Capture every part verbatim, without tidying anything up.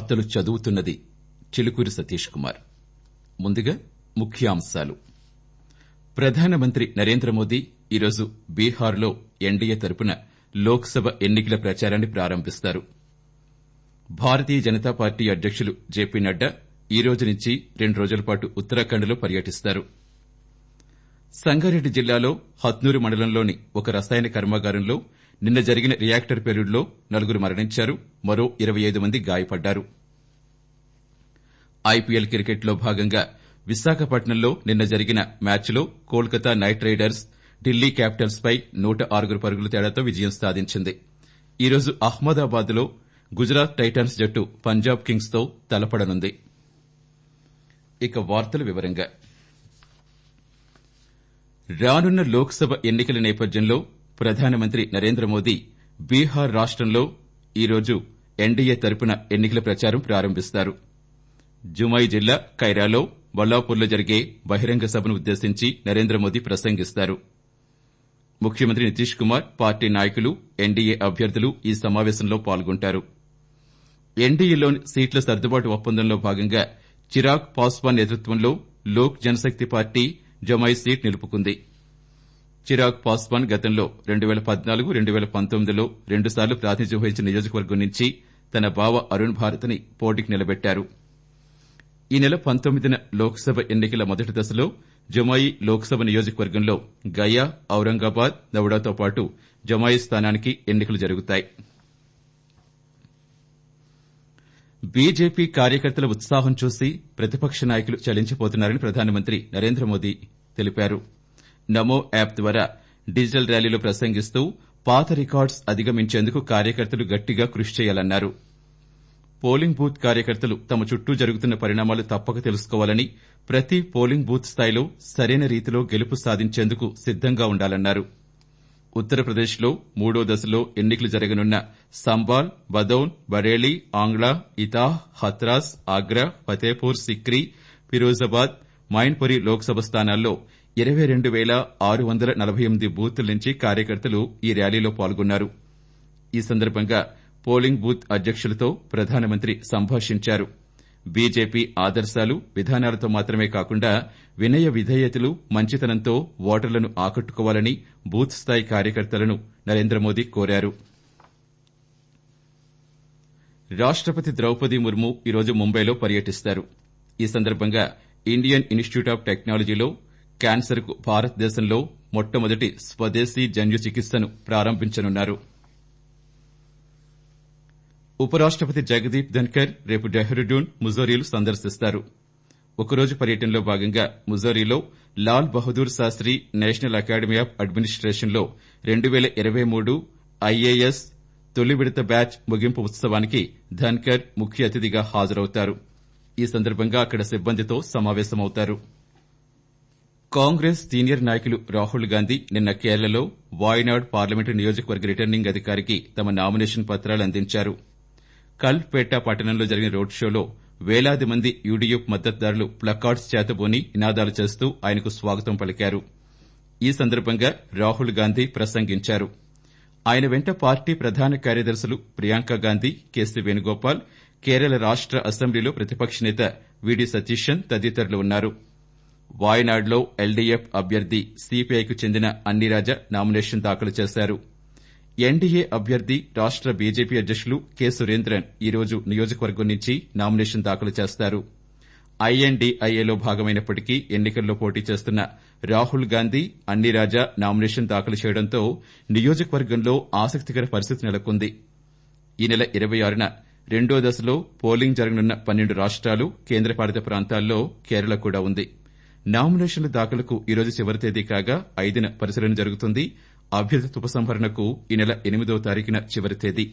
వార్తలు చదువుతున్నది చిలుకూరి సతీష్ కుమార్. ముందుగా ముఖ్యాంశాలు. ప్రధానమంత్రి నరేంద్ర మోదీ ఈరోజు బీహార్లో ఎన్డీఏ తరపున లోక్సభ ఎన్నికల ప్రచారాన్ని ప్రారంభిస్తారు. భారతీయ జనతా పార్టీ అధ్యకులు జేపీ నడ్డా ఈ రోజు నుంచి రెండు రోజుల పాటు ఉత్తరాఖండ్లో పర్యటిస్తారు. సంగారెడ్డి జిల్లాలో హత్నూరు మండలంలోని ఒక రసాయన కర్మాగారంలో నిన్న జరిగిన రియాక్టర్ పేలుడులో నలుగురు మరణించారు. మరో ఇరవై ఐదు మంది గాయపడ్డారు. ఐపీఎల్ క్రికెట్లో భాగంగా విశాఖపట్నంలో నిన్న జరిగిన మ్యాచ్లో Kolkata knight riders Delhi capitals పై నూట ఆరుగురు పరుగుల తేడాతో విజయం సాధించింది. ఈరోజు అహ్మదాబాద్లో గుజరాత్ టైటాన్స్ జట్టు పంజాబ్ కింగ్స్ తో తలపడనుంది. ఇక వార్తల వివరంగా రానున్న లోక్సభ ఎన్నికల నేపథ్యంలో ప్రధానమంత్రి నరేంద్ర మోదీ బీహార్ రాష్టంలో ఈరోజు ఎన్డీఏ తరపున ఎన్నికల ప్రచారం ప్రారంభిస్తారు. జుమాయి జిల్లా కైరాలో బల్లాపూర్లో జరిగే బహిరంగ సభను ఉద్దేశించి నరేంద్ర మోదీ ప్రసంగిస్తారు. ముఖ్యమంత్రి నితీష్ కుమార్, పార్టీ నాయకులు, ఎన్డీఏ అభ్యర్థులు ఈ సమావేశంలో పాల్గొంటారు. ఎన్డీఏలోని సీట్ల సర్దుబాటు ఒప్పందంలో భాగంగా చిరాగ్ పాస్వాన్ నేతృత్వంలో లోక్ జనశక్తి పార్టీ జమాయి సీట్ నిలుపుకుంది. చిరాగ్ పాస్వాన్ గతంలో రెండు పేల పద్నాలుగు రెండు పేల పంతొమ్మిదిలో రెండుసార్లు ప్రాతినిధ్యం వహించిన నియోజకవర్గం నుంచి తన బావ అరుణ్ భారత్ని పోటీకి నిలబెట్టారు. ఈ నెల పంతొమ్మిదిన లోక్సభ ఎన్నికల మొదటి దశలో జమాయి లోక్సభ నియోజకవర్గంలో గయా, ఔరంగాబాద్, నవ్డాతో పాటు జమాయి స్థానానికి ఎన్నికలు జరుగుతాయి. బీజేపీ కార్యకర్తల ఉత్సాహం చూసి ప్రతిపక్ష నాయకులు చలించిపోతున్నారని ప్రధానమంత్రి నరేంద్ర మోదీ తెలిపారు. నమో యాప్ ద్వారా డిజిటల్ ర్యాలీలో ప్రసంగిస్తూ పాత రికార్డ్స్ అధిగమించేందుకు కార్యకర్తలు గట్టిగా కృషి చేయాలన్నారు. పోలింగ్ బూత్ కార్యకర్తలు తమ చుట్టూ జరుగుతున్న పరిణామాలు తప్పక తెలుసుకోవాలని, ప్రతి పోలింగ్ బూత్ స్థాయిలో సరైన రీతిలో గెలుపు సాధించేందుకు సిద్దంగా ఉండాలన్నారు. ఉత్తరప్రదేశ్లో మూడో దశలో ఎన్నికలు జరగనున్న సంబాల్, బదౌన్, బరేలీ, ఆంగ్లా, ఇతాహ్, హత్రాస్, ఆగ్రా, ఫతేపూర్ సిక్రీ, ఫిరోజాబాద్, మైన్పురి లోక్సభ స్థానాల్లో ఇరవై రెండు పేల ఆరు వందల నలభై ఎనిమిది బూత్ల నుంచి కార్యకర్తలు ఈ ర్యాలీలో పాల్గొన్నారు. ఈ సందర్భంగా పోలింగ్ బూత్ అధ్యకులతో ప్రధానమంత్రి సంభాషించారు. బీజేపీ ఆదర్శాలు, విధానాలతో మాత్రమే కాకుండా వినయ విధేయతలు, మంచితనంతో ఓటర్లను ఆకట్టుకోవాలని బూత్ స్థాయి కార్యకర్తలను నరేంద్ర మోదీ కోరారు. రాష్టపతి ద్రౌపది ముర్ము ఈరోజు ముంబైలో పర్యటిస్తారు. ఈ సందర్భంగా ఇండియన్ ఇన్స్టిట్యూట్ ఆఫ్ టెక్నాలజీలో క్యాన్సర్ కు భారతదేశంలో మొట్టమొదటి స్వదేశీ జన్యు చికిత్సను ప్రారంభించనున్నారు. ఉపరాష్టపతి జగదీప్ ధన్కర్ రేపు డెహ్రాడూన్, ముజోరీలు సందర్శిస్తారు. ఒకరోజు పర్యటనలో భాగంగా ముజోరీలో Lal Bahadur Shastri national academy of అడ్మినిస్టేషన్లో రెండు పేల ఇరవై మూడు ఐఏఎస్ తొలి విడత బ్యాచ్ ముగింపు ఉత్సవానికి ధన్కర్ ముఖ్య అతిథిగా హాజరవుతారు. ఈ సందర్భంగా అక్కడ సిబ్బందితో సమావేశమవుతారు. కాంగ్రెస్ సీనియర్ నాయకులు రాహుల్ గాంధీ నిన్న కేరళలో వాయనాడ్ పార్లమెంటు నియోజకవర్గ రిటర్నింగ్ అధికారికి తమ నామినేషన్ పత్రాలు అందించారు. కల్పేట పట్టణంలో జరిగిన రోడ్ షోలో వేలాది మంది యూడీఎఫ్ మద్దతుదారులు ప్లకార్డ్స్ చేతబూని నినాదాలు చేస్తూ ఆయనకు స్వాగతం పలికారు. ఈ సందర్భంగా రాహుల్ గాంధీ ప్రసంగించారు. ఆయన వెంట పార్టీ ప్రధాన కార్యదర్శులు ప్రియాంక గాంధీ, కేసీ వేణుగోపాల్, కేరళ రాష్ట అసెంబ్లీలో ప్రతిపక్ష నేత వీడీ సతీశన్ తదితరులు ఉన్నారు. వాయనాడ్లో ఎల్డీఎఫ్ అభ్యర్థి సీపీఐకు చెందిన అన్నిరాజా నామినేషన్ దాఖలు చేశారు. ఎన్డీఏ అభ్యర్థి రాష్ట బీజేపీ అధ్యకులు కె సురేంద్రన్ ఈరోజు నియోజకవర్గం నుంచి నామినేషన్ దాఖలు చేస్తారు. ఐఎన్డీఐఏలో భాగమైనప్పటికీ ఎన్నికల్లో పోటీ చేస్తున్న రాహుల్ గాంధీ, అన్నిరాజా నామినేషన్ దాఖలు చేయడంతో నియోజకవర్గంలో ఆసక్తికర పరిస్థితి నెలకొంది. ఈ నెల ఇరవై ఆరున రెండో దశలో పోలింగ్ జరగనున్న పన్నెండు రాష్ట్రాలు, కేంద్రపాలిత ప్రాంతాల్లో కేరళ కూడా ఉంది. నామినేషన్ల దాఖలుకు ఈరోజు చివరి తేదీ కాగా ఐదున పరిశీలన జరుగుతుంది. అభ్యర్థి ఉపసంహరణకు ఈ నెల ఎనిమిదో తారీఖున చివరి తేదీ.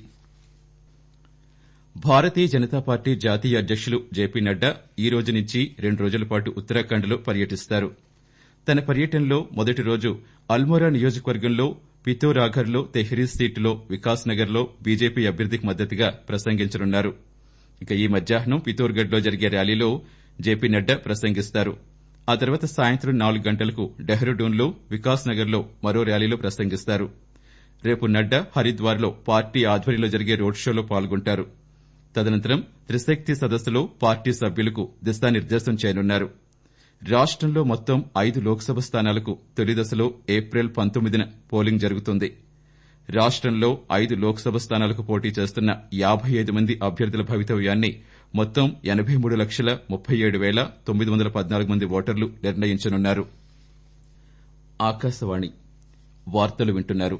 భారతీయ జనతా పార్టీ జాతీయ అధ్యకులు జేపీ నడ్డా ఈ రోజు నుంచి రెండు రోజుల పాటు ఉత్తరాఖండ్లో పర్యటిస్తారు. తన పర్యటనలో మొదటి రోజు అల్మోరా నియోజకవర్గంలో పితోరాఘర్లో తెహ్రీ సీటులో వికాస్ నగర్లో బీజేపీ అభ్యర్థికి మద్దతుగా ప్రసంగించనున్నారు. ఇక ఈ మధ్యాహ్నం పితోర్గఢ్లో జరిగే ర్యాలీలో జేపీ నడ్డా ప్రసంగిస్తారు. ఆ తర్వాత సాయంత్రం నాలుగు గంటలకు డెహ్రాడూన్లో వికాస్ నగర్లో మరో ర్యాలీలో ప్రసంగిస్తారు. రేపు నడ్డా హరిద్వార్లో పార్టీ ఆధ్వర్యంలో జరిగే రోడ్ షోలో పాల్గొంటారు. తదనంతరం త్రిశక్తి సదస్సులో పార్టీ సభ్యులకు దిశానిర్దేశం చేయనున్నారు. రాష్టంలో మొత్తం ఐదు లోక్సభ స్థానాలకు తొలి దశలో ఏప్రిల్ పంతొమ్మిదిన పోలింగ్ జరుగుతుంది. రాష్టంలో ఐదు లోక్సభ స్థానాలకు పోటీ చేస్తున్న యాబై ఐదు మంది అభ్యర్థుల భవితవ్యాన్ని మొత్తం ఎనబై మూడు లక్షల ముప్పై ఏడు పేల తొమ్మిది వందల పద్నాలుగు మంది ఓటర్లు నిర్ణయించనున్నారు. ఆకాశవాణి వార్తలు వింటున్నారు.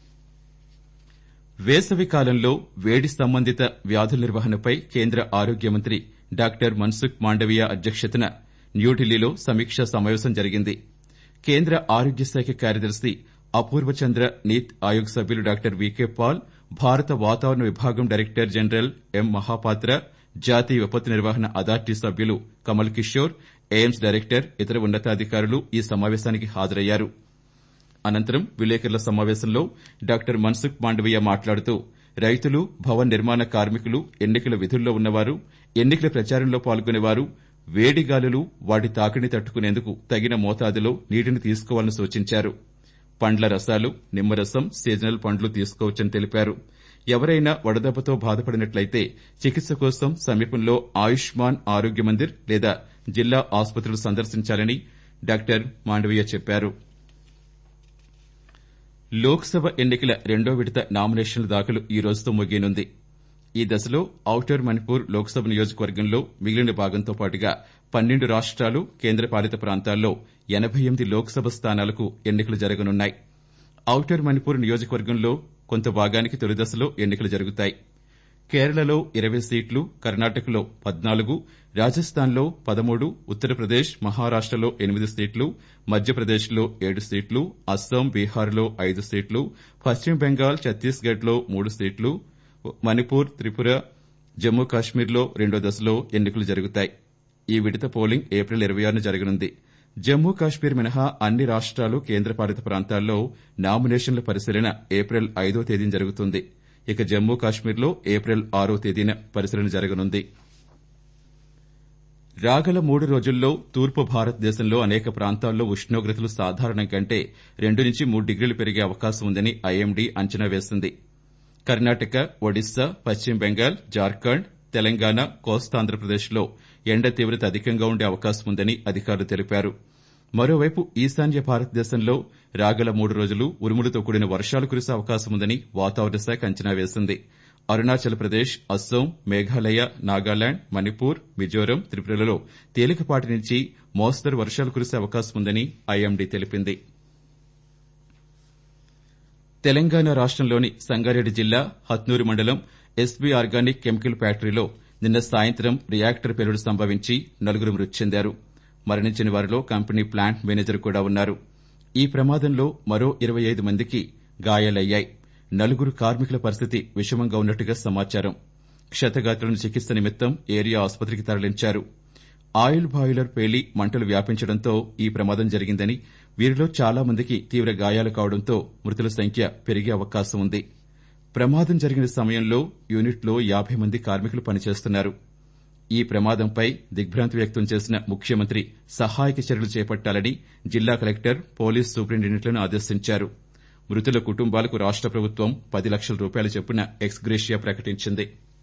వేసవి కాలంలో వేడి సంబంధిత వ్యాధుల నిర్వహణపై కేంద్ర ఆరోగ్య మంత్రి డాక్టర్ మన్సుఖ్ మాండవీయ అధ్యక్షతన న్యూఢిల్లీలో సమీక్షా సమావేశం జరిగింది. కేంద్ర ఆరోగ్య శాఖ కార్యదర్శి అపూర్వ చంద్ర నీత్ ఆయోగ్ సభ్యులు డాక్టర్ వికే పాల్, భారత వాతావరణ విభాగం డైరెక్టర్ జనరల్ ఎం మహాపాత్ర, జాతీయ విపత్తు నిర్వహణ అథారిటీ సభ్యులు కమల్ కిషోర్, ఎయిమ్స్ డైరెక్టర్, ఇతర ఉన్నతాధికారులు ఈ సమావేశానికి హాజరయ్యారు. అనంతరం విలేకరుల సమావేశంలో డాక్టర్ మన్సుఖ్ మాండవీయ మాట్లాడుతూ రైతులు, భవన నిర్మాణ కార్మికులు, ఎన్నికల విధుల్లో ఉన్నవారు, ఎన్నికల ప్రచారంలో పాల్గొనేవారు వేడిగాలులు, వాటి తాకిడిని తట్టుకునేందుకు తగిన మోతాదులో నీటిని తీసుకోవాలని సూచించారు. పండ్ల రసాలు, నిమ్మరసం, సీజనల్ పండ్లు తీసుకోవచ్చని తెలిపారు. ఎవరైనా వడదెబ్బతో బాధపడినట్లయితే చికిత్స కోసం సమీపంలో ఆయుష్మాన్ ఆరోగ్య మందిర్ లేదా జిల్లా ఆసుపత్రులు సందర్శించాలని డాక్టర్ మాండవీయ చెప్పారు. లోక్సభ ఎన్నికల రెండో విడత నామినేషన్ల దాఖలు ఈ రోజుతో ముగియనుంది. ఈ దశలో ఔటర్ మణిపూర్ లోక్సభ నియోజకవర్గంలో మిగిలిన భాగంతో పాటుగా పన్నెండు రాష్ట్రాలు, కేంద్రపాలిత ప్రాంతాల్లో ఎనబై ఎనిమిది లోక్సభ స్థానాలకు ఎన్నికలు జరగనున్నాయి. ఔటర్ మణిపూర్ నియోజకవర్గంలో కొంత భాగానికి తొలి దశలో ఎన్నికలు జరుగుతాయి. కేరళలో ఇరవై సీట్లు, కర్ణాటకలో పద్నాలుగు, రాజస్థాన్లో పదమూడు, ఉత్తరప్రదేశ్, మహారాష్టలో ఎనిమిది సీట్లు, మధ్యప్రదేశ్లో ఏడు సీట్లు, అస్సాం, బీహార్లో ఐదు సీట్లు, పశ్చిమ బెంగాల్, ఛత్తీస్గఢ్లో మూడు సీట్లు, మణిపూర్, త్రిపుర, జమ్మూ కాశ్మీర్లో రెండో దశలో ఎన్నికలు జరుగుతాయి. ఈ విడత పోలింగ్ ఏప్రిల్ ఇరవై ఆరున జరగనుంది. జమ్మూ కాశ్మీర్ మినహా అన్ని రాష్ట్రాలు, కేంద్రపాలిత ప్రాంతాల్లో నామినేషన్ల పరిశీలన ఏప్రిల్ ఐదో తేదీన జరుగుతుంది. ఇక జమ్మూ కాశ్మీర్లో ఏప్రిల్ ఆరో తేదీన పరిశీలన జరగనుంది. రాగల మూడు రోజుల్లో తూర్పు భారతదేశంలో అనేక ప్రాంతాల్లో ఉష్ణోగ్రతలు సాధారణం కంటే రెండు నుంచి మూడు డిగ్రీలు పెరిగే అవకాశం ఉందని ఐఎండీ అంచనా వేసింది. కర్ణాటక, ఒడిశా, పశ్చిమ బెంగాల్, జార్ఖండ్, తెలంగాణ, కోస్తాంధ్రప్రదేశ్లో ఎండ తీవ్రత అధికంగా ఉండే అవకాశం ఉందని అధికారులు తెలిపారు. మరోవైపు ఈశాన్య భారతదేశంలో రాగల మూడు రోజులు ఉరుములతో కూడిన వర్షాలు కురిసే అవకాశం ఉందని వాతావరణ శాఖ అంచనా వేసింది. అరుణాచల్ ప్రదేశ్, అస్సోం, మేఘాలయ, నాగాలాండ్, మణిపూర్, మిజోరం, త్రిపురలలో తేలికపాటి నుంచి మోస్తరు వర్షాలు కురిసే అవకాశం ఉందని ఐఎండీ తెలిపింది. తెలంగాణ రాష్టంలోని సంగారెడ్డి జిల్లా హత్నూరు మండలం ఎస్బీ ఆర్గానిక్ కెమికల్ ఫ్యాక్టరీలో నిన్న సాయంత్రం రియాక్టర్ పేలుడు సంభవించి నలుగురు మృతి చెందారు. మరణించిన వారిలో కంపెనీ ప్లాంట్ మేనేజర్ కూడా ఉన్నారు. ఈ ప్రమాదంలో మరో ఇరవై ఐదు మందికి గాయాలయ్యాయి. నలుగురు కార్మికుల పరిస్థితి విషమంగా ఉన్నట్టుగా సమాచారం. క్షతగాత్రులను చికిత్స నిమిత్తం ఏరియా ఆసుపత్రికి తరలించారు. ఆయిల్ బాయిలర్ పేలి మంటలు వ్యాపించడంతో ఈ ప్రమాదం జరిగిందని, వీరిలో చాలా మందికి తీవ్ర గాయాలు కావడంతో మృతుల సంఖ్య పెరిగే అవకాశం ఉంది. ప్రమాదం జరిగిన సమయంలో యూనిట్లో యాబై మంది కార్మికులు పనిచేస్తున్నారు. ఈ ప్రమాదంపై దిగ్భ్రాంతి వ్యక్తం చేసిన ముఖ్యమంత్రి సహాయక చర్యలు చేపట్టాలని జిల్లా కలెక్టర్, పోలీస్ సూపరింటెండెంట్లను ఆదేశించారు. మృతుల కుటుంబాలకు రాష్ట ప్రభుత్వం పది లక్షల రూపాయల చొప్పున ఎక్స్గ్రేషియా ప్రకటించింది.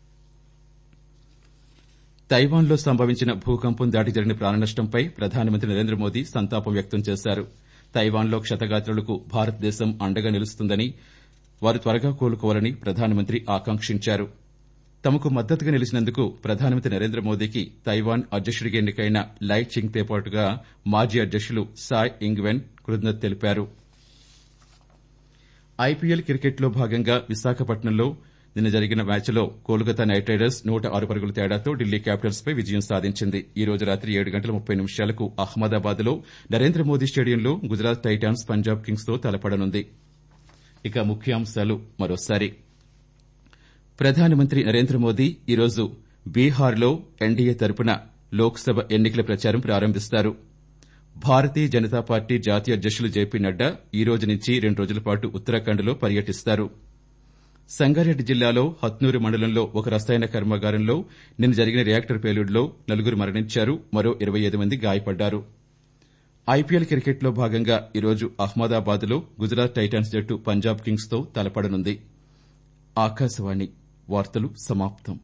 తైవాన్లో సంభవించిన భూకంపం దాటి జరిగిన ప్రాణనష్టంపై ప్రధానమంత్రి నరేంద్ర మోదీ సంతాపం వ్యక్తం చేశారు. తైవాన్లో క్షతగాత్రులకు భారతదేశం అండగా నిలుస్తుందని, వారు త్వరగా కోలుకోవాలని ప్రధానమంత్రి ఆకాంక్షించారు. తమకు మద్దతుగా నిలిచినందుకు ప్రధానమంత్రి నరేంద్ర మోదీకి తైవాన్ అధ్యక్షుడిగా ఎన్నికైన లై చింగ్తో పాటుగా మాజీ అధ్యక్షులు సాయ్ ఇంగ్వెన్ కృతజ్ఞతలు తెలిపారు. ఐపీఎల్ క్రికెట్లో భాగంగా విశాఖపట్నంలో నిన్న జరిగిన మ్యాచ్లో కోల్కతా నైట్ రైడర్స్ నూట ఆరు పరుగుల తేడాతో ఢిల్లీ క్యాపిటల్స్ పై విజయం సాధించింది. ఈ రోజు రాత్రి ఏడు గంటల ముప్పై నిమిషాలకు అహ్మదాబాద్లో నరేంద్ర మోదీ స్టేడియంలో గుజరాత్ టైటాన్స్ పంజాబ్ కింగ్స్ తో తలపడనుంది. ఇక ముఖ్యాంశాలు మరోసారి. ప్రధానమంత్రి నరేంద్ర మోదీ ఈరోజు బీహార్లో ఎన్డీఏ తరపున లోక్సభ ఎన్నికల ప్రచారం ప్రారంభిస్తారు. భారతీయ జనతా పార్టీ జాతీయ అధ్యక్షులు జేపీ నడ్డా ఈ రోజు నుంచి రెండు రోజుల పాటు ఉత్తరాఖండ్లో పర్యటిస్తారు. సంగారెడ్డి జిల్లాలో హత్నూరు మండలంలో ఒక రసాయన కర్మాగారంలో నిన్న జరిగిన రియాక్టర్ పేలుడులో నలుగురు మరణించారు. మరో ఇరవై ఐదు మంది గాయపడ్డారు. ఐపీఎల్ క్రికెట్లో భాగంగా ఈరోజు అహ్మదాబాద్లో గుజరాత్ టైటాన్స్ జట్టు పంజాబ్ కింగ్స్ తో తలపడనుంది. ఆకాశవాణి వార్తలు సమాప్తం.